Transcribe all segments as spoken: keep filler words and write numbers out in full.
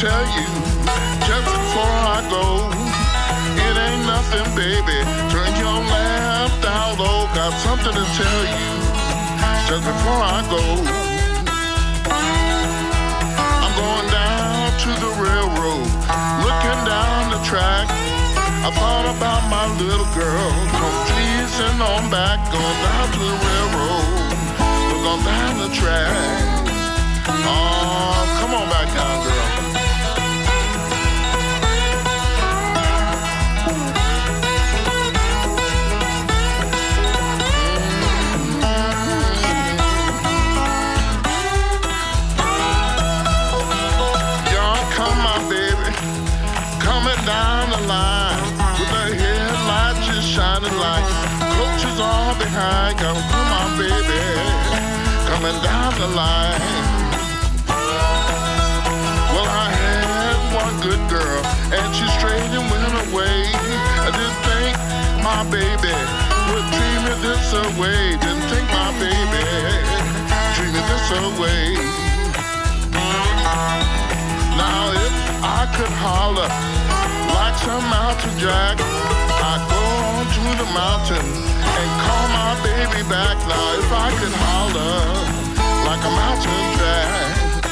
tell you just before I go. It ain't nothing, baby. Turn your lamp down low. Got something to tell you just before I go. I'm going down to the railroad, looking down the track. I thought about my little girl, come teasing on back, going down to the railroad, look on down the track. Oh, come on back down, girl. Y'all come, my baby, coming down the line. Shining light, coaches all behind. Come, come on, baby, coming down the line. Well, I had one good girl, and she straight and went away. I didn't think my baby would treat me this away. Didn't think my baby treat me this away. Now if I could holler like some mountain jack, I'd go on to the mountain and call my baby back. Now if I could holler like a mountain jack.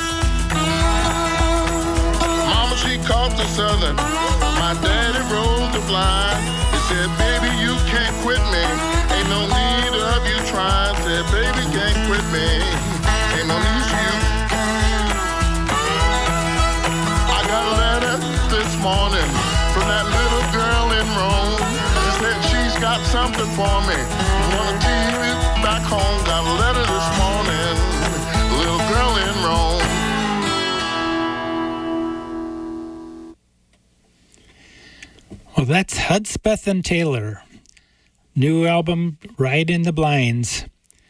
Mama, she caught the southern. My daddy rolled the blind. He said, baby, you can't quit me. Ain't no need of you trying. Said, baby, can't quit me. Ain't no need for you. I got a letter this morning from that little girl in Rome. She said she's got something for me. Wanna take me back home. Got a letter this morning. Little girl in Rome. Well, that's Hudspeth and Taylor. New album, Ride in the Blinds.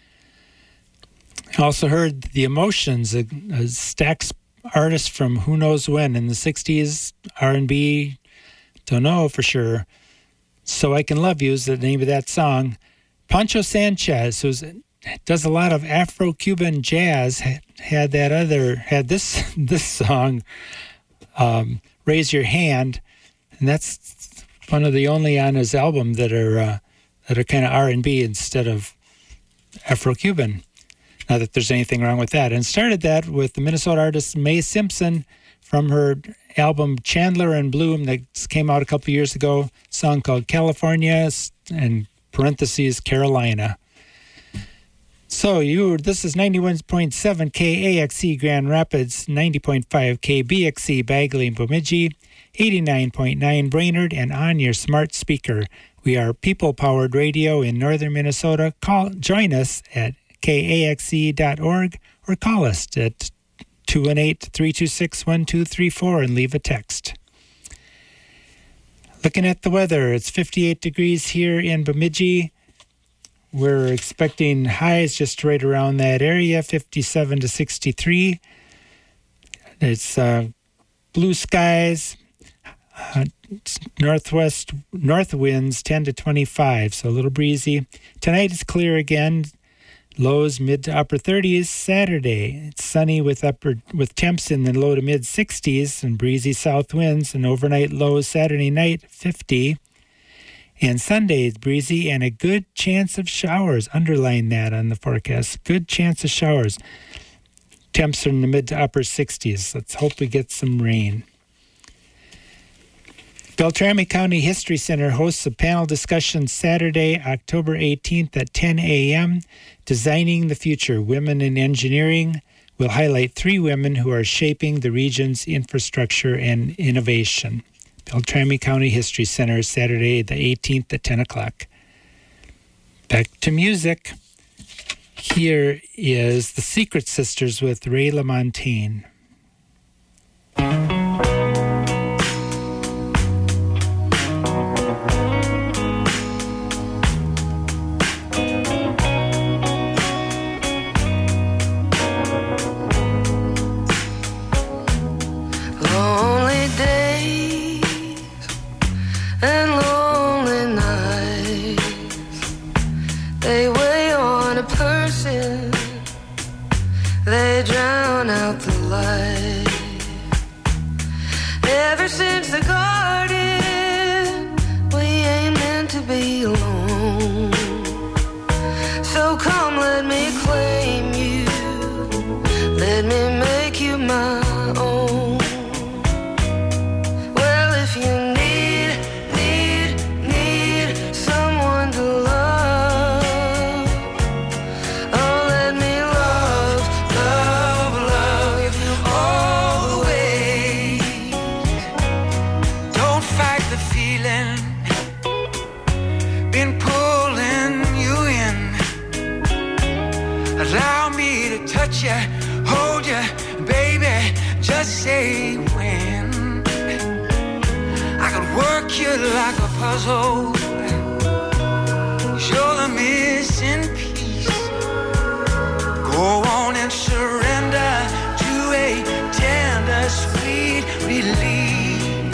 I also heard The Emotions, a, a Stax artist from who knows when, in the sixties, R and B, don't know for sure. So I Can Love You is the name of that song. Pancho Sanchez, who does a lot of Afro-Cuban jazz, had that other, had this this song, um, Raise Your Hand, and that's one of the only on his album that are uh, that are kind of R and B instead of Afro-Cuban. Not that there's anything wrong with that. And started that with the Minnesota artist Mae Simpson from her album Chandler and Bloom that came out a couple years ago, a song called California, and parentheses, Carolina. So you, this is ninety-one point seven K A X E Grand Rapids, ninety point five K B X E Bagley and Bemidji, eighty-nine point nine Brainerd, and on your smart speaker. We are people-powered radio in northern Minnesota. Call, join us at K A X E dot org or call us at two one eight, three two six, one two three four and leave a text. Looking at the weather, it's fifty-eight degrees here in Bemidji. We're expecting highs just right around that area, fifty-seven to sixty-three. It's uh, blue skies, uh, northwest north winds ten to twenty-five, so a little breezy. Tonight is clear again. Lows mid to upper thirties. Saturday, it's sunny with upper with temps in the low to mid sixties and breezy south winds. And overnight lows Saturday night fifty. And Sunday is breezy and a good chance of showers. Underline that on the forecast. Good chance of showers. Temps are in the mid to upper sixties. Let's hope we get some rain. Beltrami County History Center hosts a panel discussion Saturday, October eighteenth at ten a.m. Designing the Future, Women in Engineering. Will highlight three women who are shaping the region's infrastructure and innovation. Beltrami County History Center, Saturday the eighteenth at ten o'clock. Back to music. Here is The Secret Sisters with Ray LaMontagne. They drown out the light. the garden. We ain't meant to be alone. So come, let me claim you. Let me make you my own. Well, if you need, need, need someone to love, oh, let me love, love, love you all the way. Don't fight the feeling, been pulling you in. Allow me to touch you, hold you, baby, just say when. I could work you like a puzzle, 'cause you're the missing piece. Go on and surrender to a tender, sweet release.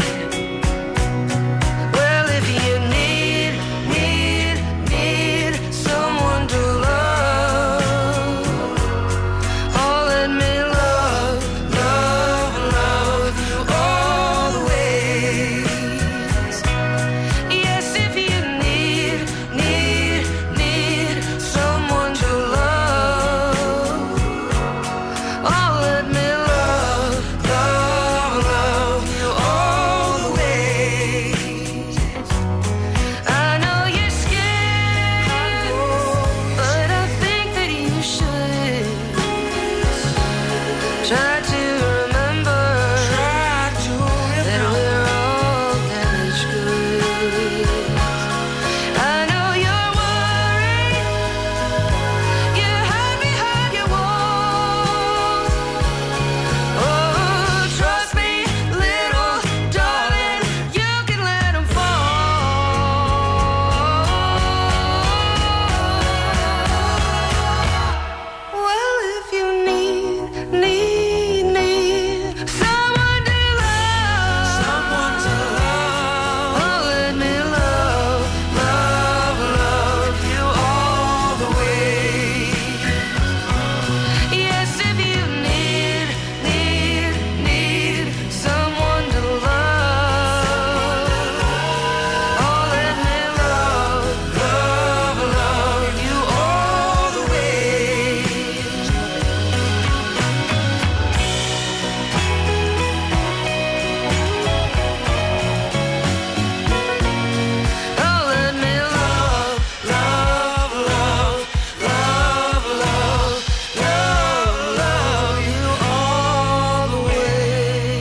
Well, if you need, need, need someone to love, oh, let me love, love, love you all the ways. Yes, if you need, need, need someone to love, oh, let me love, love, love you all the ways. I know you're scared, but I think that you should try to remember, try to that we're all damaged goods. I know you're worried, you hide behind your walls. Oh, trust me, little darling, you can let 'em fall. Well, if you need, need, need someone to love, someone to love, oh, let me love, love, love you all the way. Yes, if you need, need, need someone to love, oh, let me love, love, love you all the way. Oh, let me love, love, love, love, love, love, love you all the way.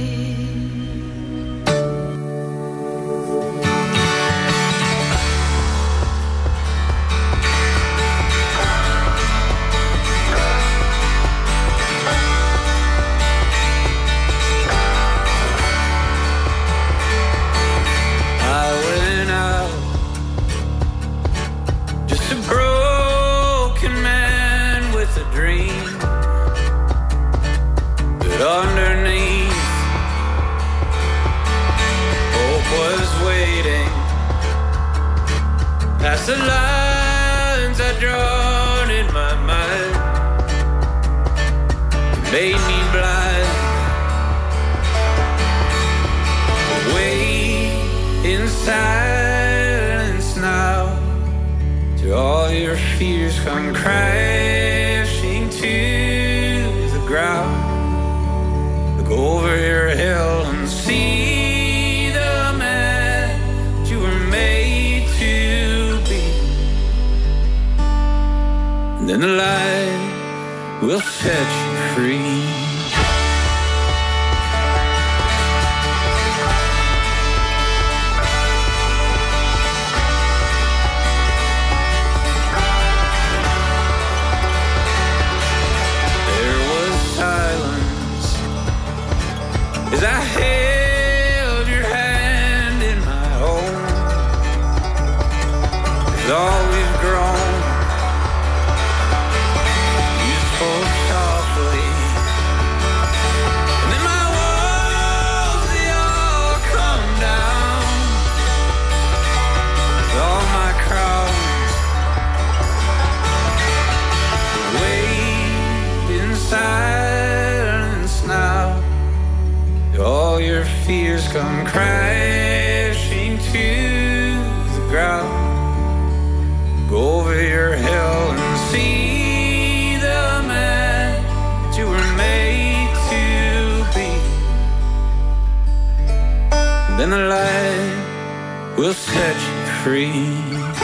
I went out just a broken man with a dream, but underneath hope was waiting. Past the lines I'd drawn in my mind, made me blind. Wait in silence now, till all your fears come crashing to the ground. Look over your hell and see the man that you were made to be. And then the light will set you free. There was silence as I held your hand in my own. As all we've grown, you spoke softly fears come crashing to the ground. Go over your hell and see the man that you were made to be. Then the light will set you free.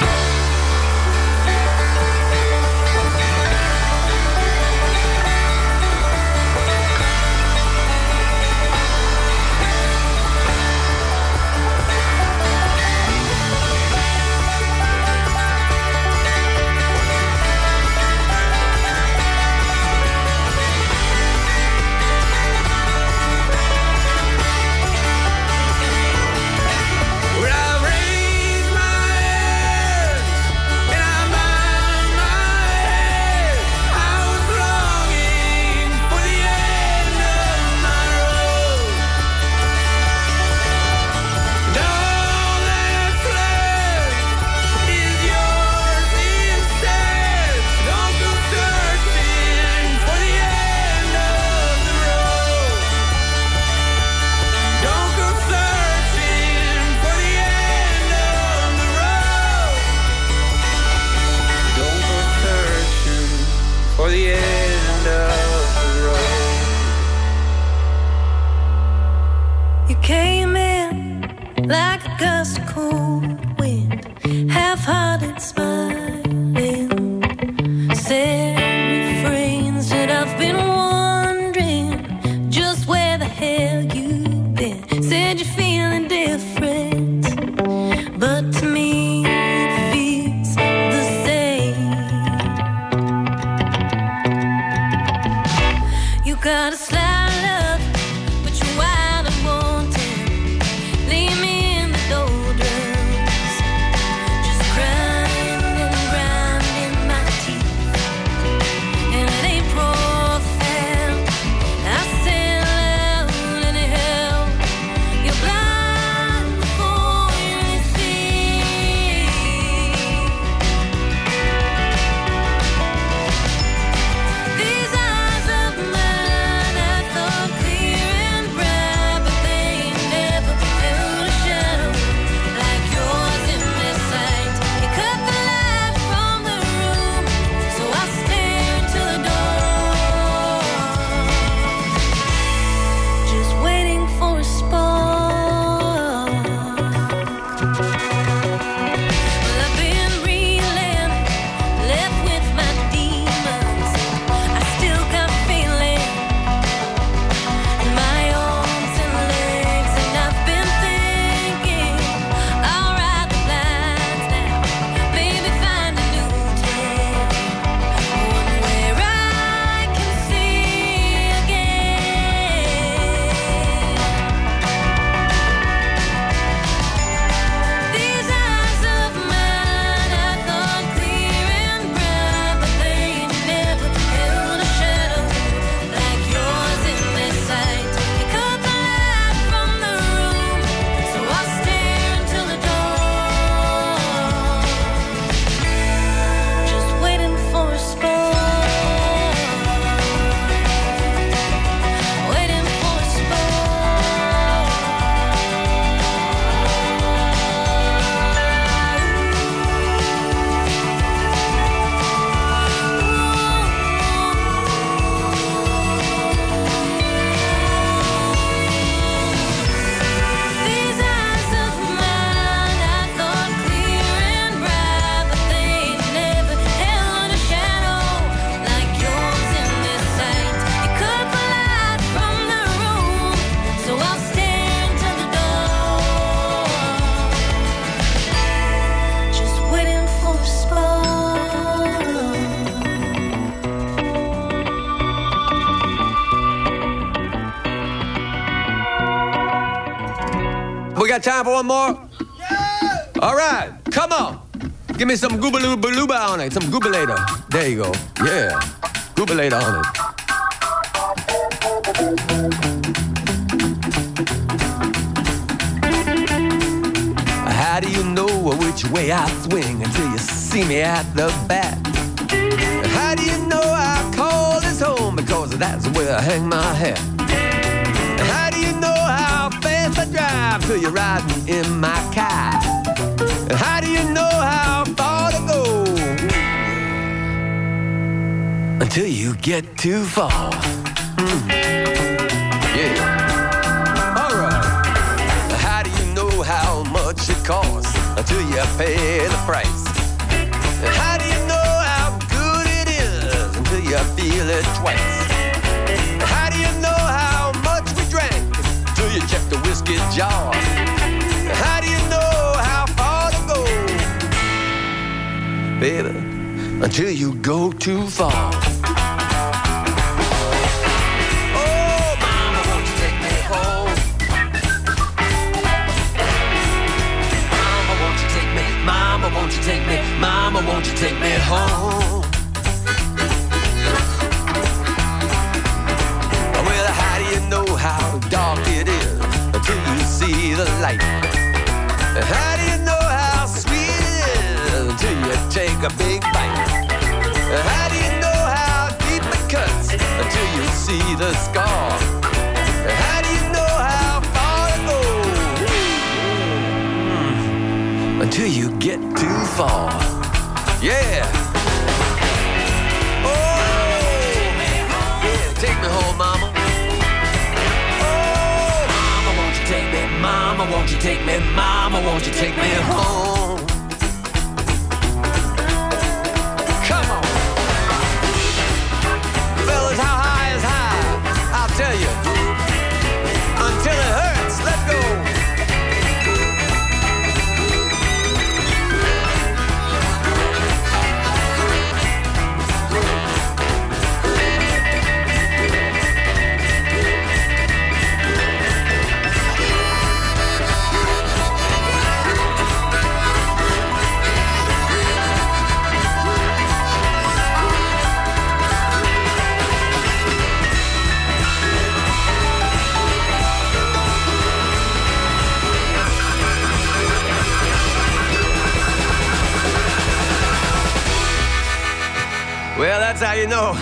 got time for one more? Yeah! All right, come on. Give me some goobaloo-balooba on it, some goobalator. There you go. Yeah, goobalator on it. How do you know which way I swing until you see me at the bat? How do you know I call this home? Because that's where I hang my hat. How do you know how fast drive till you're riding in my car. How do you know how far to go? Until you get too far. Mm. Yeah. All right. How do you know how much it costs? Until you pay the price. How do you know how good it is? Until you feel it twice. How do you know how much we drank? Until you check the whiskey jar. How do you know how far to go? Baby, until you go too far. Oh, mama, won't you take me home? Mama, won't you take me? Mama, won't you take me? Mama, won't you take me home? Well, how do you know how dark it is until you see the light? How do you know how sweet it is until you take a big bite? How do you know how deep it cuts until you see the scar? How do you know how far to go? Mm. Until you get too far. Yeah. Oh, yeah, take me home, mama. Oh, mama, won't you take me? Mama, won't you take me? Mama, won't you take me home? Come on. Fellas, how high is high? I'll tell you. Until it hurts, let go. Well, that's how you know.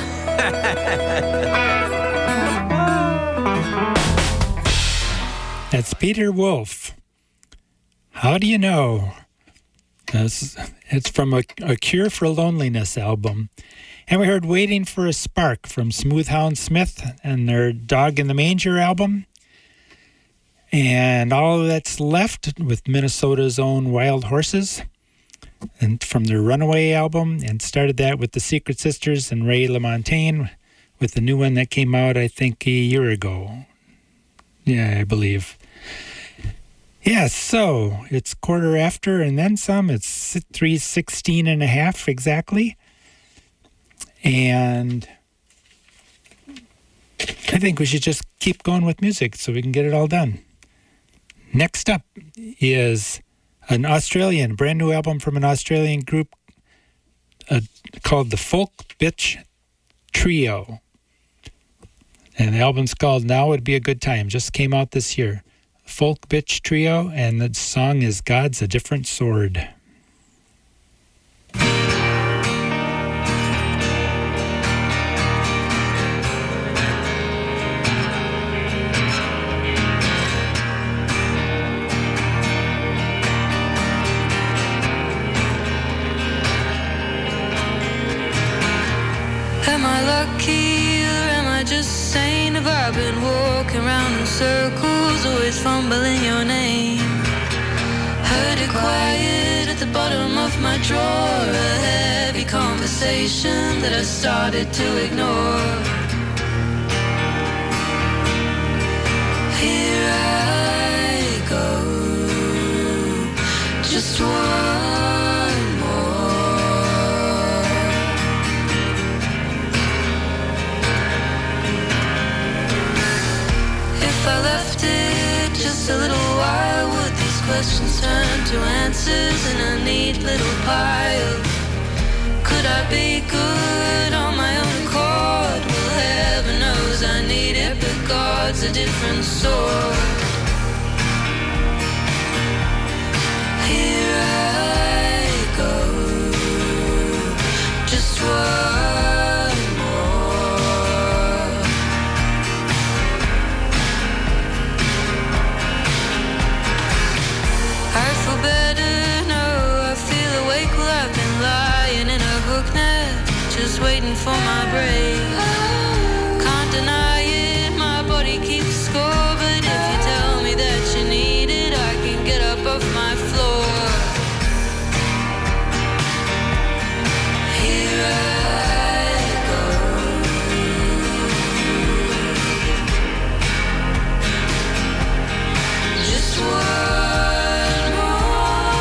That's Peter Wolf. How do you know? That's, it's from a, a Cure for Loneliness album. And we heard Waiting for a Spark from Smoothhound Smith and their Dog in the Manger album. And All That's Left with Minnesota's own Wild Horses, and from their Runaway album, and started that with the Secret Sisters and Ray LaMontagne with the new one that came out, I think, a year ago. Yeah, I believe. Yeah, so it's quarter after and then some. It's three sixteen and a half exactly. And I think we should just keep going with music so we can get it all done. Next up is an Australian, brand new album from an Australian group uh, called the Folk Bitch Trio. And the album's called Now Would Be a Good Time. Just came out this year. Folk Bitch Trio, and the song is God's a Different Sword. Am I lucky or am I just sane? Have I been walking around in circles, always fumbling your name? Heard it quiet at the bottom of my drawer, a heavy conversation that I started to ignore. Here I go, just one more. If I left it just a little while, would these questions turn to answers in a neat little pile? Could I be good on my own accord? Well, heaven knows I need it, but God's a different sort. Here I go, just one more. on my brain. Can't deny it, my body keeps score. But if you tell me that you need it, I can get up off my floor. Here I go. Just one more.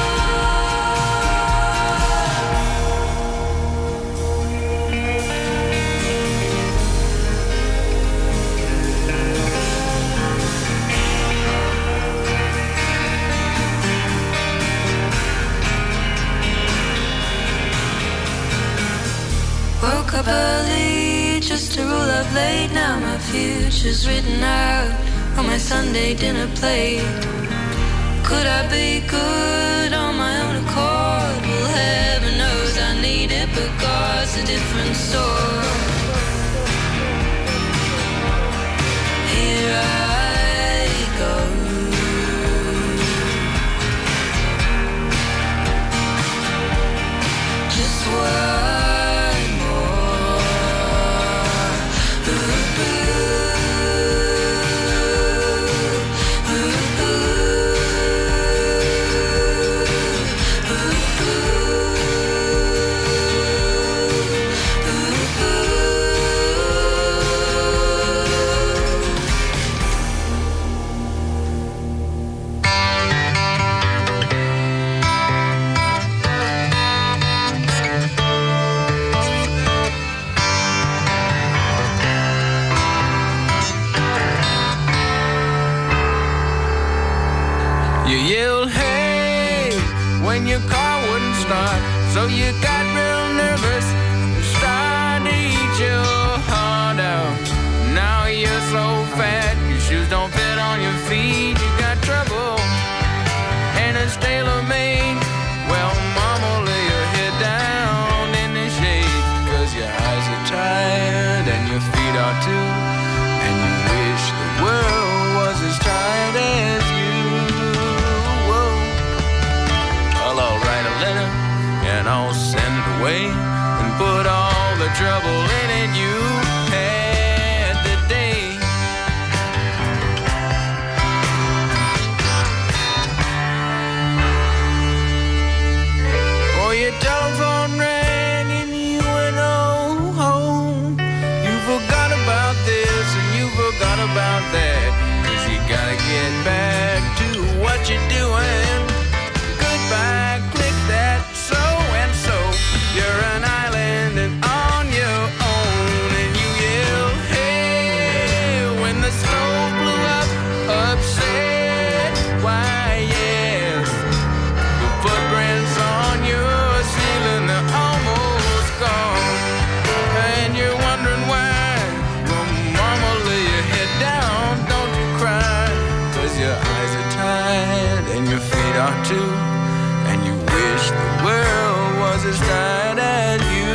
Woke up early just to rule up late. Now my future's written out on my Sunday dinner plate. Could I be good on my own accord? Well, heaven knows I need it, but God's a different story. Here I go. Just one more. Ooh, ooh, ooh, ooh, You yelled, hey, when your car wouldn't start. So you got real nervous and started to eat your heart out. Now you're so fat, your shoes don't fit on your feet. You got trouble and it's tailor-made. Well, mama, lay your head down in the shade, 'cause your eyes are tired and your feet are too. And you wish the world was as tired as you. Whoa. Well, I'll write a letter and I'll send it away and put all the trouble in it you had today. Oh, your telephone rang and you went oh, home. You forgot about this and you forgot about that, 'cause you gotta get back to what you're doing. Goodbye, click that, so and so. You're an island and on your own. And you yell, hey, when the stove blew up, upset. Why, yes, the footprints on your ceiling, they're almost gone. And you're wondering why. Well, mama, lay your head down, don't you cry, 'cause your eyes are tired and your feet are too. And you wish the world was as tired as you.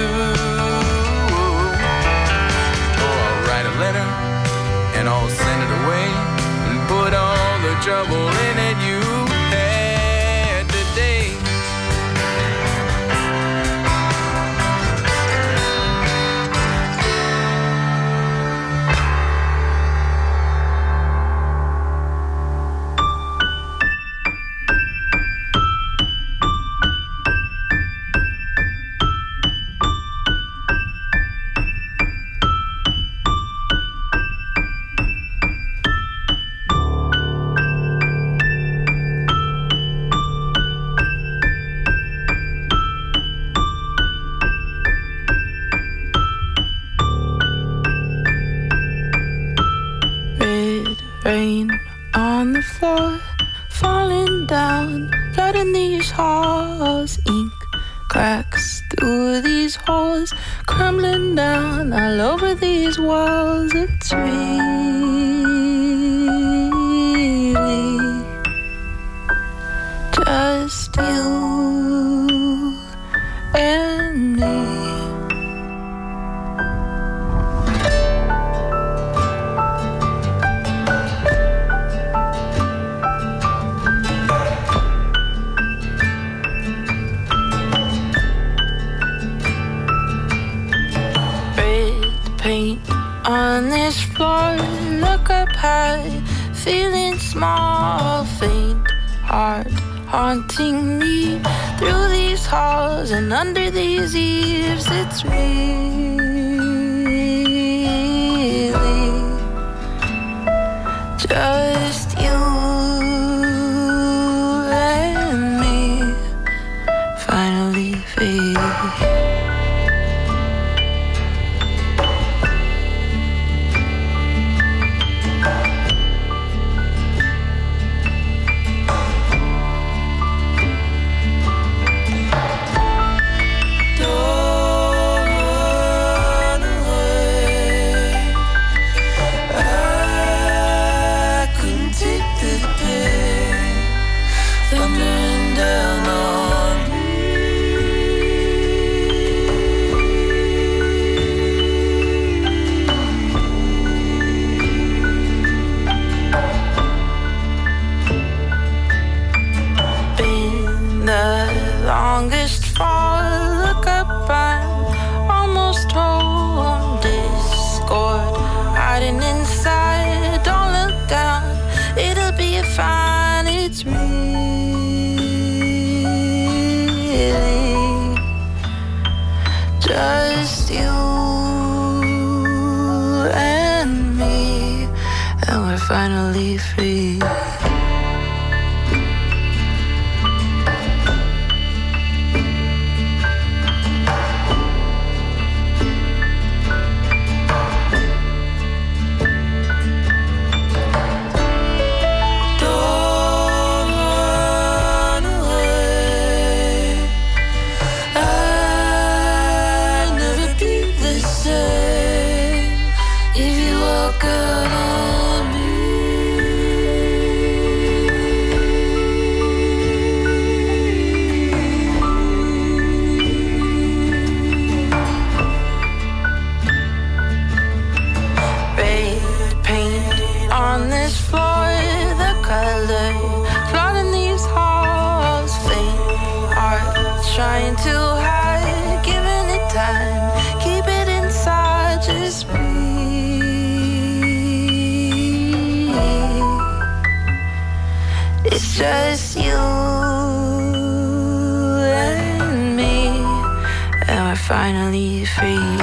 Oh, I'll write a letter and I'll send it away and put all the trouble in it you had today. Red rain on the floor, falling down, blood in these halls, ink cracks through these holes, crumbling down all over these walls. It's really just you and me. paint on this floor. Look up high, feeling small, faint heart haunting me through these halls and under these eaves. It's really just you and me, finally free. Longest fall, look up, I'm almost home. Discord, hiding inside, don't look down, it'll be fine. It's really just you and me, and we're finally free. Trying to hide, giving it time, keep it inside, just breathe. It's just you and me, and we're finally free.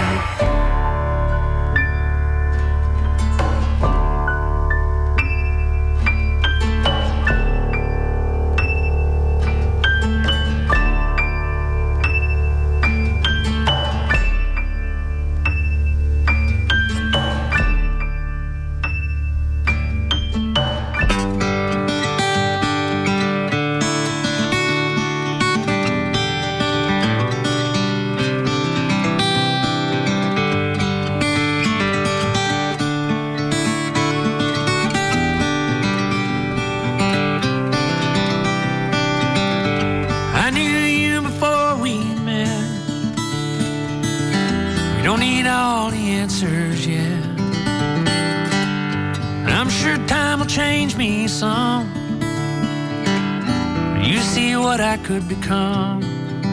Could become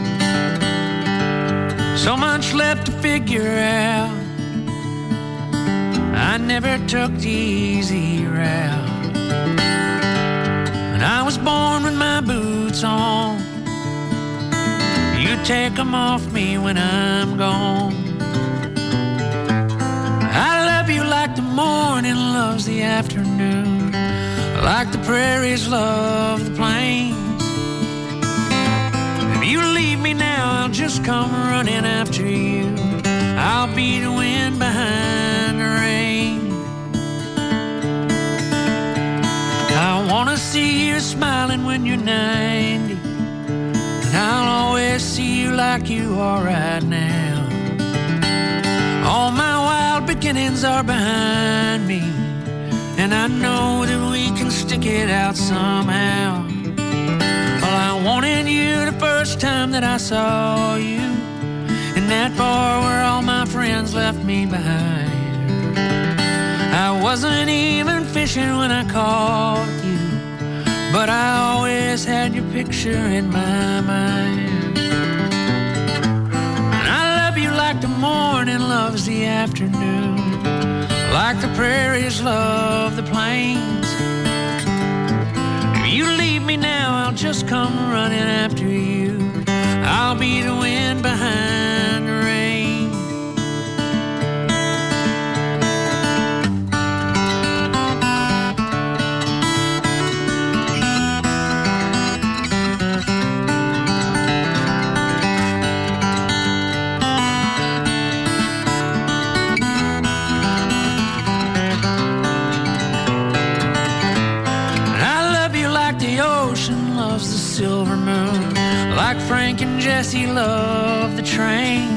so much left to figure out. I never took the easy route, and I was born with my boots on. You take them off me when I'm gone. I love you like the morning loves the afternoon, like the prairies love the plains. You leave me now, I'll just come running after you. I'll be the wind behind the rain. I wanna see you smiling when you're ninety, and I'll always see you like you are right now. All my wild beginnings are behind me, and I know that we can stick it out somehow. Well, I wanted you the first time that I saw you, in that bar where all my friends left me behind. I wasn't even fishing when I caught you, but I always had your picture in my mind. And I love you like the morning loves the afternoon, like the prairies love the plains. If you leave me now, I'll just come running after you. I'll be the wind behind the rain. The silver moon, like Frank and Jesse love the train.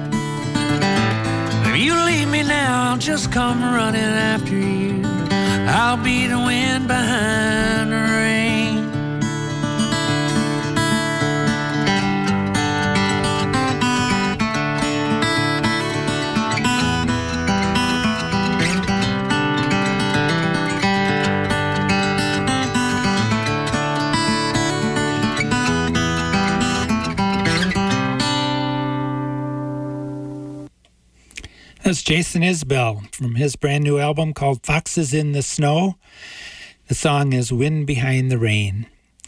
If you leave me now, I'll just come running after you. I'll be the wind behind the rain. That's Jason Isbell from his brand new album called Foxes in the Snow. The song is Wind Behind the Rain.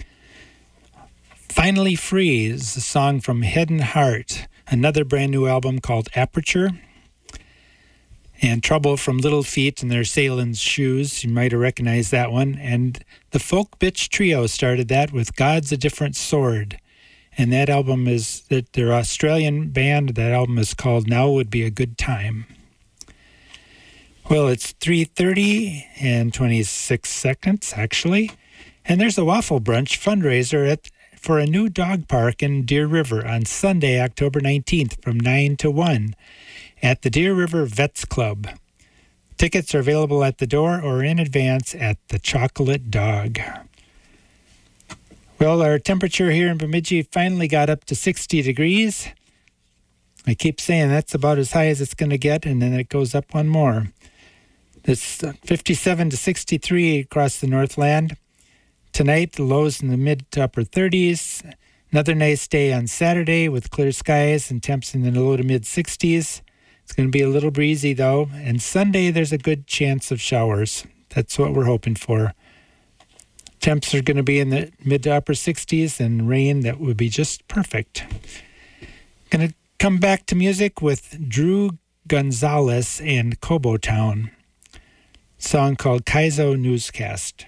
Finally Free is a song from Head and Heart, another brand new album called Aperture. And Trouble from Little Feet and their Sailor's Shoes, you might have recognized that one. And the Folk Bitch Trio started that with God's a Different Sword. And that album is, that their Australian band, that album is called Now Would Be a Good Time. Well, it's three thirty and twenty-six seconds, actually. And there's a Waffle Brunch fundraiser at for a new dog park in Deer River on Sunday, October nineteenth from nine to one at the Deer River Vets Club. Tickets are available at the door or in advance at the Chocolate Dog. Well, our temperature here in Bemidji finally got up to sixty degrees. I keep saying that's about as high as it's going to get, and then it goes up one more. It's fifty-seven to sixty-three across the Northland. Tonight, the lows in the mid to upper thirties. Another nice day on Saturday with clear skies and temps in the low to mid sixties. It's going to be a little breezy, though. And Sunday, there's a good chance of showers. That's what we're hoping for. Temps are going to be in the mid to upper sixties, and rain that would be just perfect. Going to come back to music with Drew Gonzalez and Cobo Town. Song called Kaizo Newscast.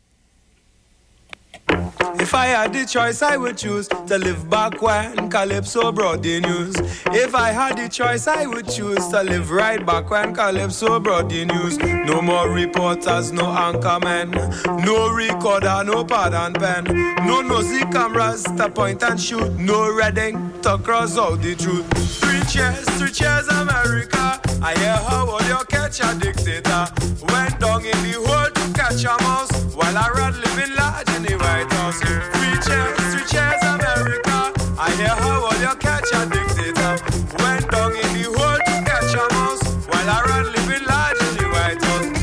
If I had the choice, I would choose to live back when Calypso brought the news. If I had the choice, I would choose to live right back when Calypso brought the news. No more reporters, no anchormen, no recorder, no pad and pen, no nosy cameras to point and shoot, no red ink to cross out the truth. Three cheers, three cheers, America. I hear how will you catch a dictator? Went down in the hole to catch a mouse, while I rat living large in the White House. Three cheers, three cheers, America. I hear how will you catch a dictator? Went down in the hole to catch a mouse, while I rat living large in the White House.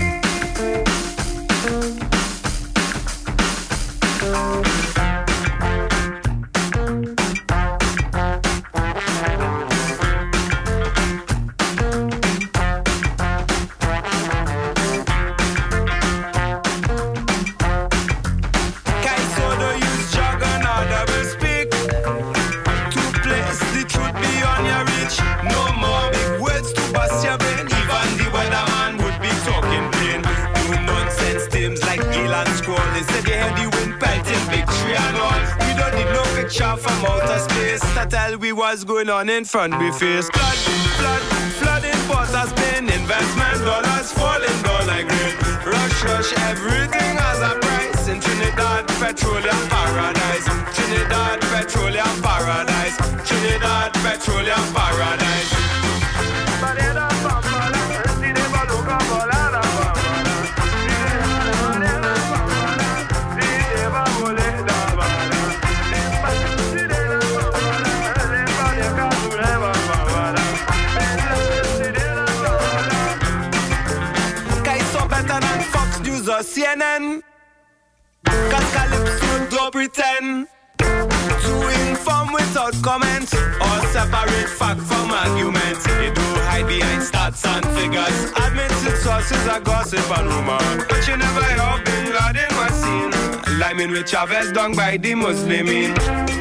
From outer space to tell we what's going on in front we face. Flood, flood, flooding Porter's Plain. Investment dollars falling down like rain. Rush, rush, everything has a price in Trinidad Petroleum Paradise. Trinidad Petroleum Paradise. Trinidad Petroleum Paradise. C N N, cause Calypso don't pretend to inform. inform without comment, or separate fact from argument. You do hide behind stats and figures, admitted sources are gossip and rumor, but you never hear Bin Laden was seen liming with Chavez done by the Muslimin.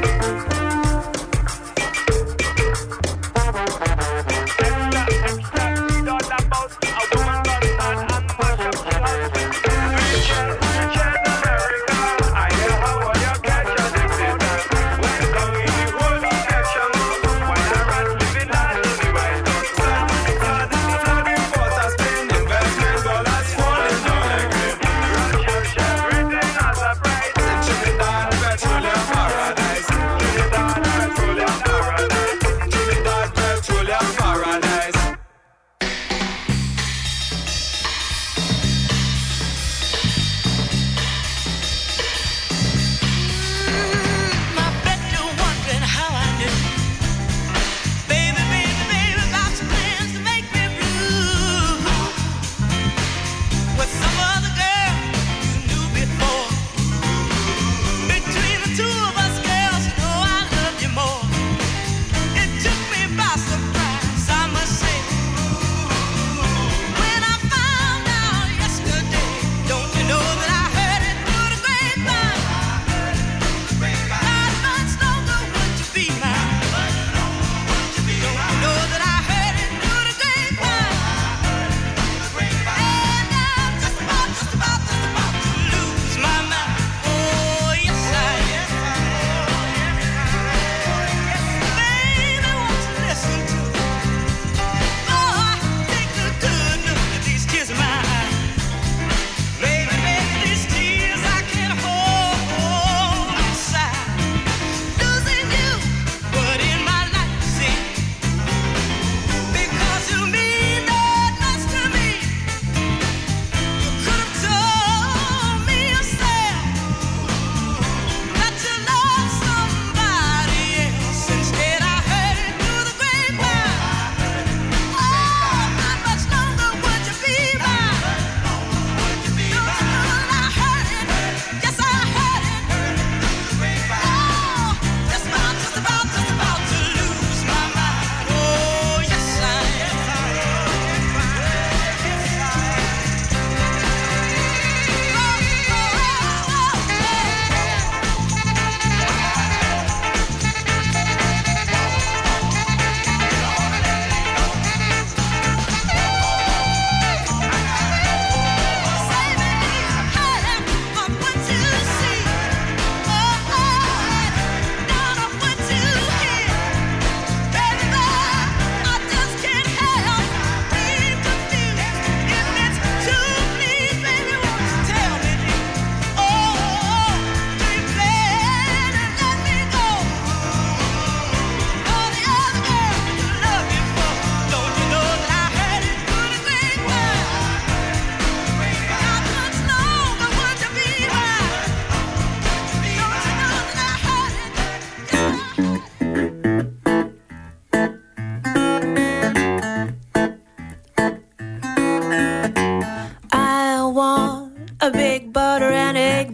a big butter and egg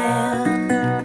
man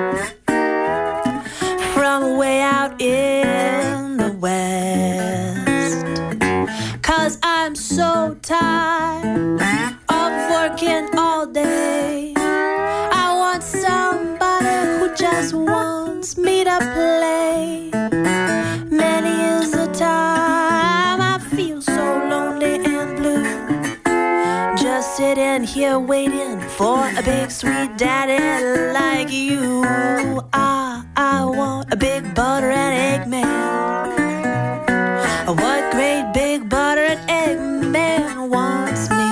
from way out in the west. 'Cause I'm so tired of working all day. I want somebody who just wants me to play. Many is the time I feel so lonely and blue, just sitting here waiting for a big sweet daddy like you. Ah, I want a big butter and egg man. What great big butter and egg man wants me?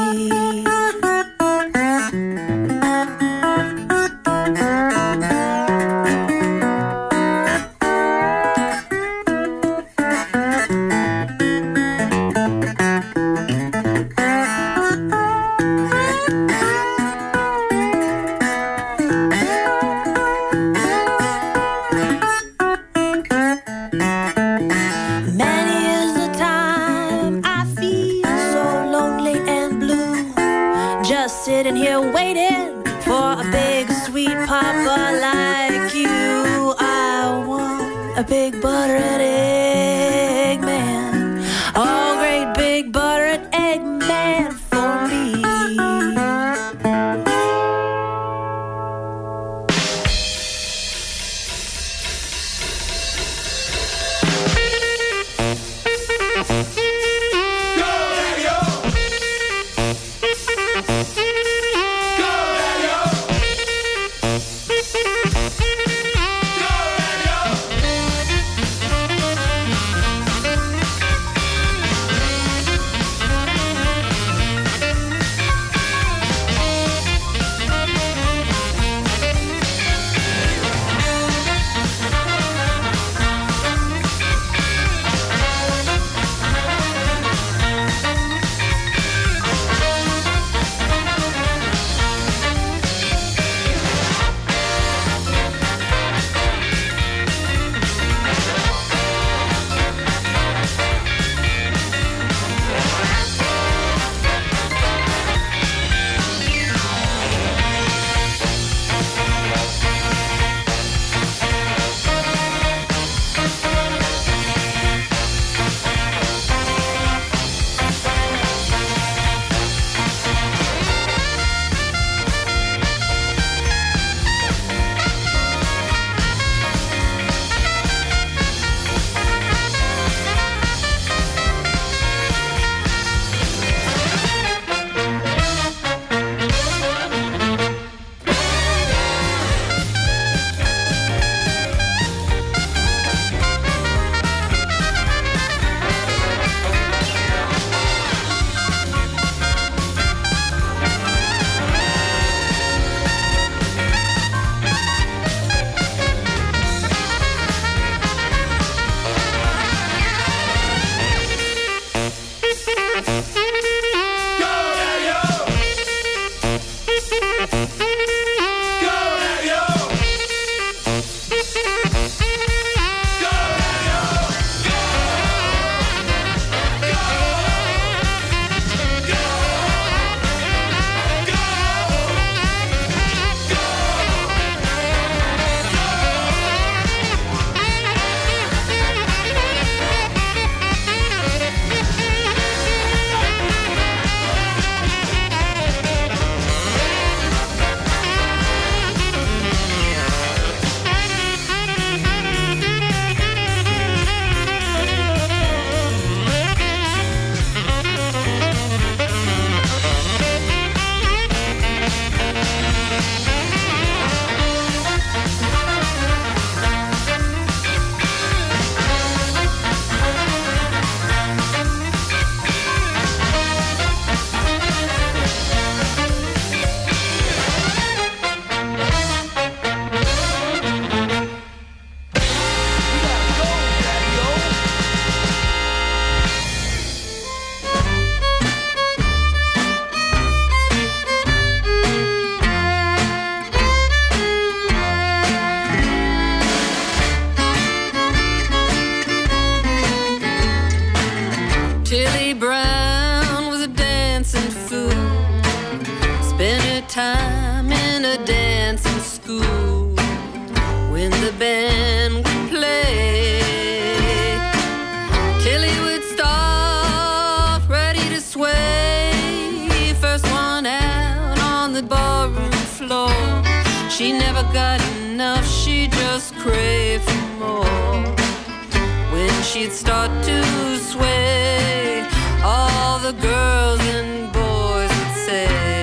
Sitting here waiting for a big sweet papa like you. I want big buttered egg man. Oh, great big buttered egg man for me. time in a dancing school when the band would play. Tilly would stop, ready to sway. First one out on the barroom floor. She never got enough, she just craved for more. When she'd start to sway, all the girls and boys would say,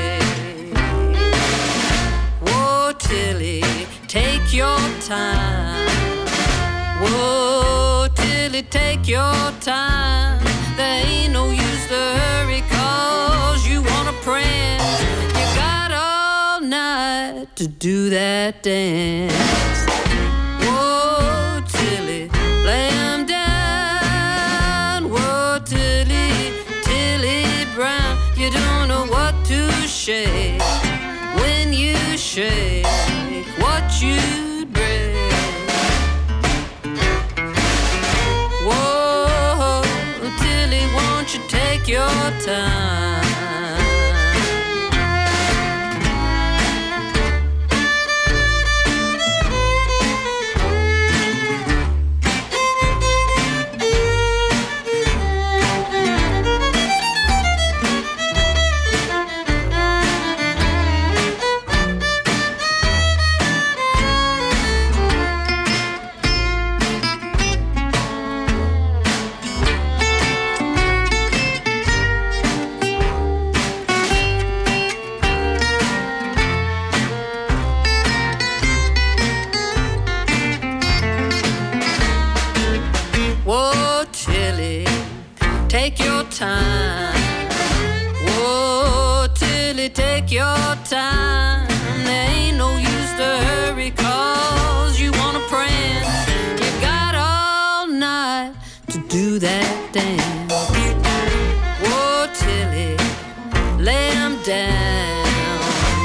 "Whoa, Tilly, take your time. Whoa, Tilly, take your time. There ain't no use to hurry, 'cause you wanna prance. You got all night to do that dance. Whoa, Tilly, lay 'em down. Whoa, Tilly, Tilly Brown, you don't know what to shake. When you shake what you'd break. Whoa, Tilly, won't you take your time?" take your time. There ain't no use to hurry, cause you want a friend. You got all night to do that dance. Whoa, Tilly, lay 'em down.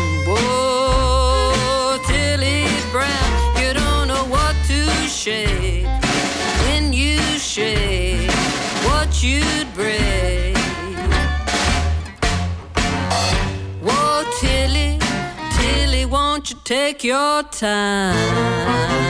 Whoa, Tilly Brown, you don't know what to shake. When you shake what you'd break. Whoa, Tilly, Tilly, won't you take your time?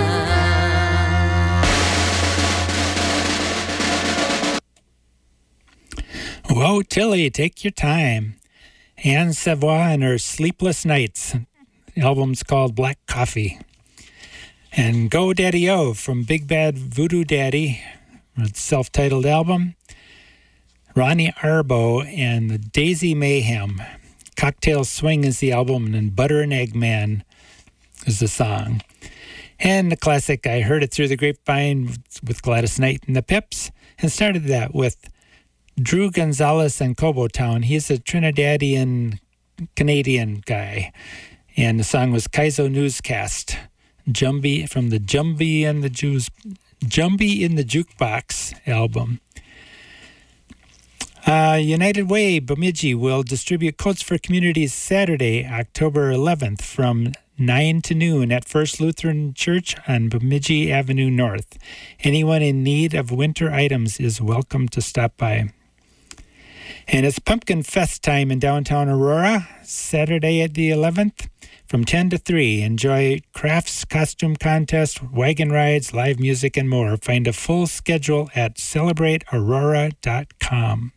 Whoa, Tilly, take your time. Anne Savoy and her Sleepless Nights. The album's called Black Coffee. And Go Daddy O from Big Bad Voodoo Daddy, its self-titled album. Ronnie Arbo and the Daisy Mayhem. Cocktail Swing is the album, and Butter and Egg Man is the song. And the classic, I Heard It Through the Grapevine with Gladys Knight and the Pips, and started that with Drew Gonzalez and Cobo Town. He's a Trinidadian Canadian guy. And the song was Kaizo Newscast. Jumbie from the Jumbie and the Jews Jumbie in the Jukebox album. Uh, United Way Bemidji will distribute Coats for Communities Saturday, October eleventh from nine to noon at First Lutheran Church on Bemidji Avenue North. Anyone in need of winter items is welcome to stop by. And it's Pumpkin Fest time in downtown Aurora, Saturday at the eleventh from ten to three. Enjoy crafts, costume contest, wagon rides, live music, and more. Find a full schedule at celebrate aurora dot com.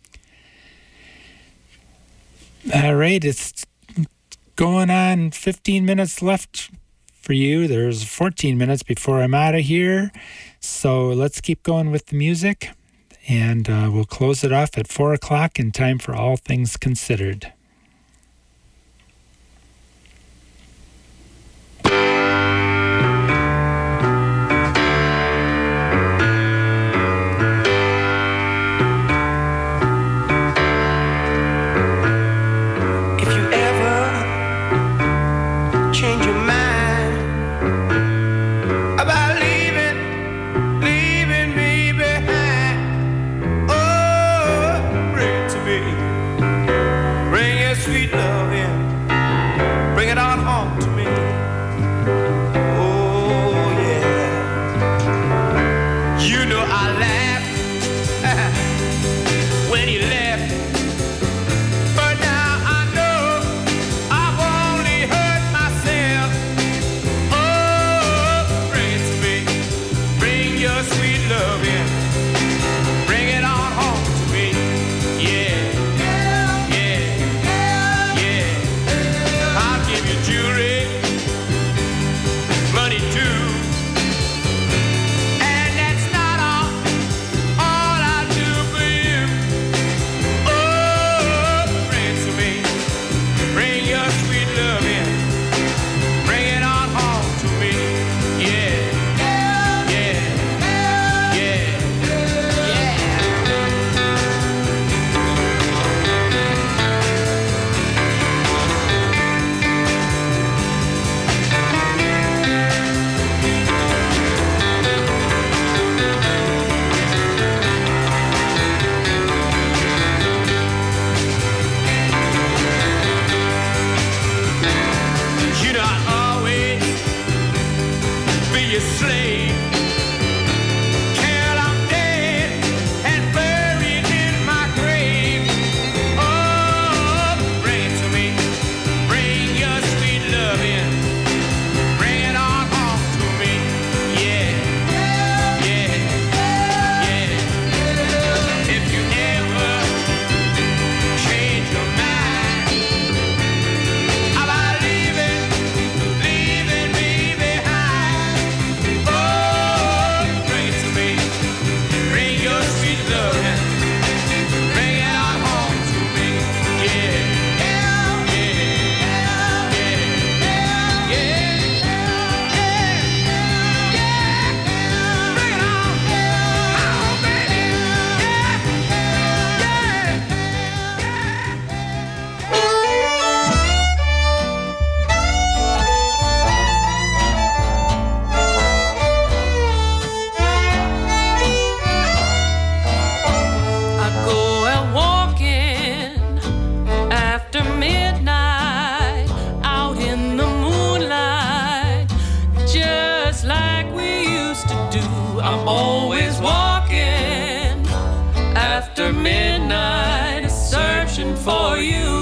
All right, it's going on fifteen minutes left for you. There's fourteen minutes before I'm out of here. So let's keep going with the music. And uh, we'll close it off at four o'clock in time for All Things Considered. Yeah, yeah, yeah. searching for you.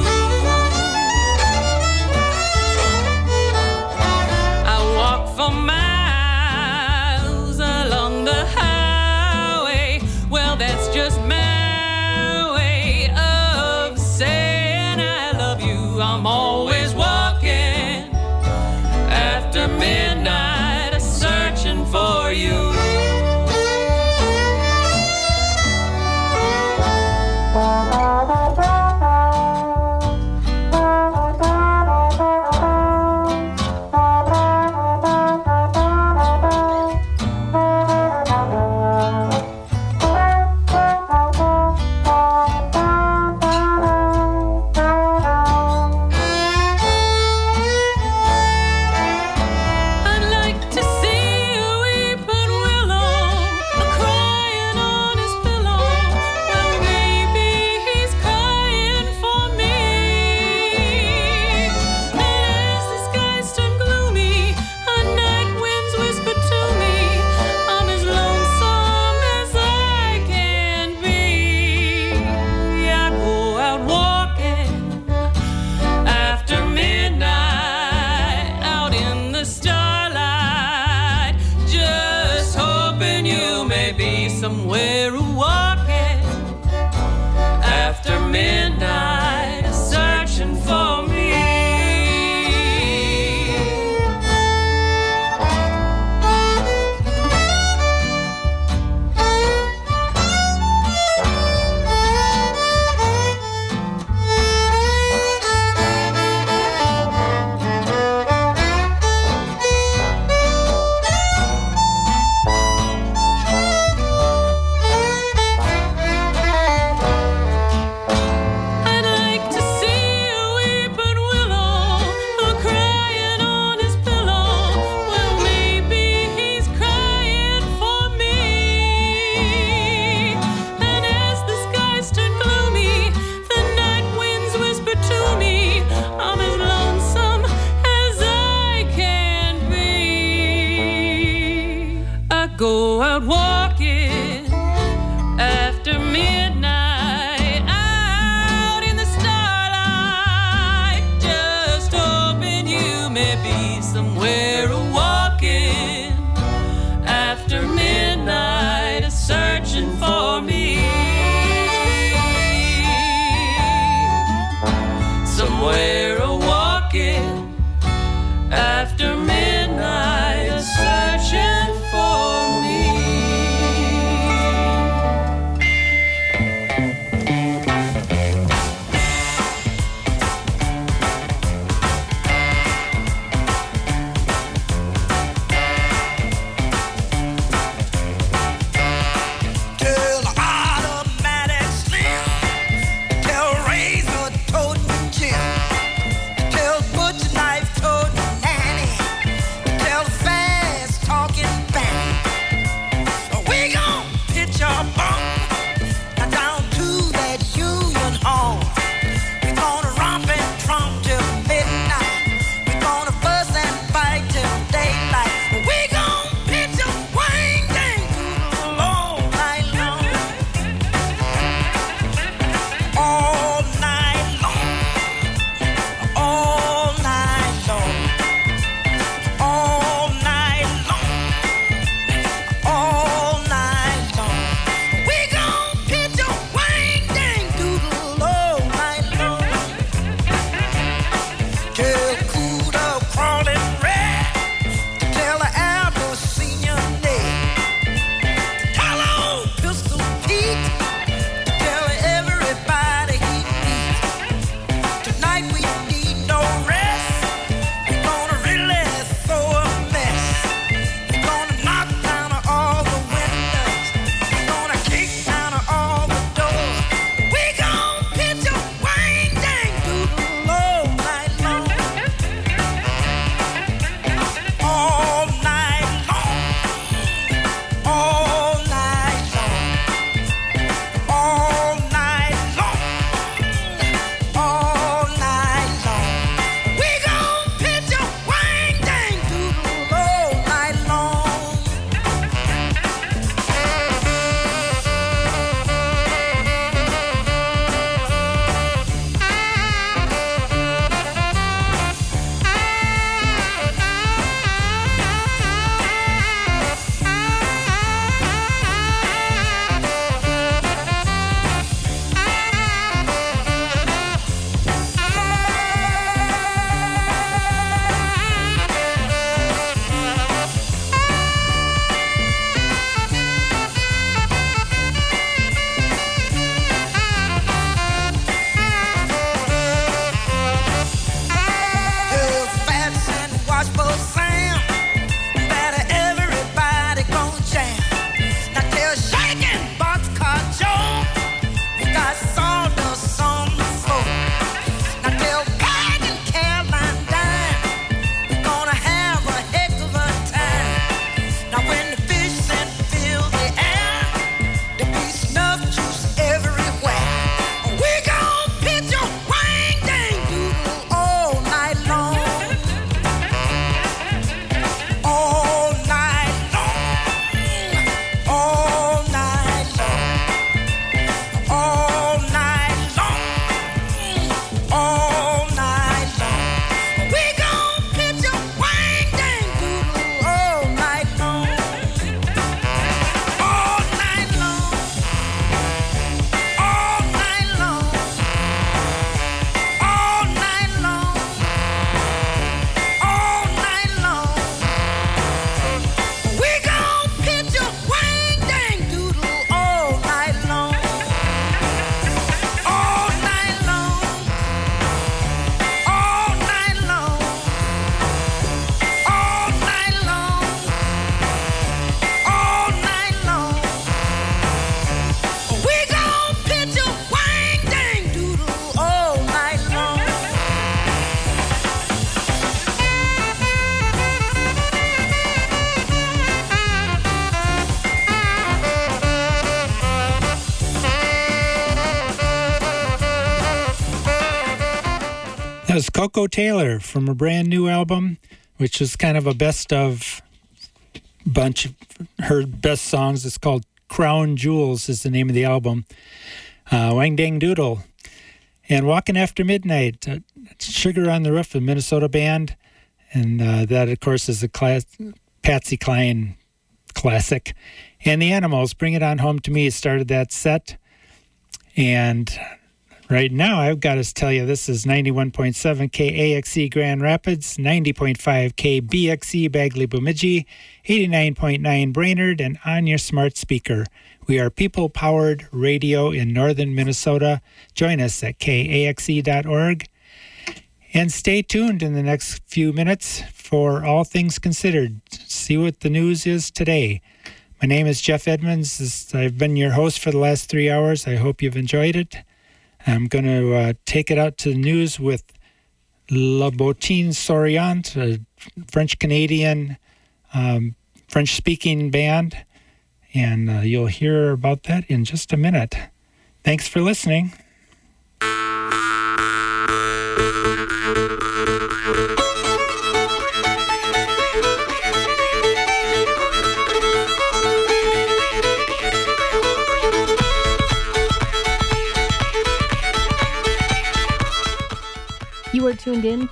I walk for miles along the highway. Well, that's just my way of saying I love you. I'm always walking after midnight, searching for you. was Coco Taylor from a brand new album, which was kind of a best of bunch of her best songs. It's called Crown Jewels is the name of the album. Uh, Wang Dang Doodle. And Walking After Midnight, uh, Sugar on the Roof, a Minnesota band. And uh, that, of course, is a class, Patsy Cline classic. And The Animals, Bring It On Home to Me, started that set. And right now, I've got to tell you, this is ninety-one point seven K A X E Grand Rapids, ninety point five K B X E Bagley Bemidji, eighty-nine point nine Brainerd, and on your smart speaker. We are people-powered radio in northern Minnesota. Join us at K A X E dot org. And stay tuned in the next few minutes for All Things Considered. See what the news is today. My name is Jeff Edmonds. I've been your host for the last three hours. I hope you've enjoyed it. I'm going to uh, take it out to the news with La Bottine Souriant, a French-Canadian, um, French-speaking band. And uh, you'll hear about that in just a minute. Thanks for listening. You are tuned in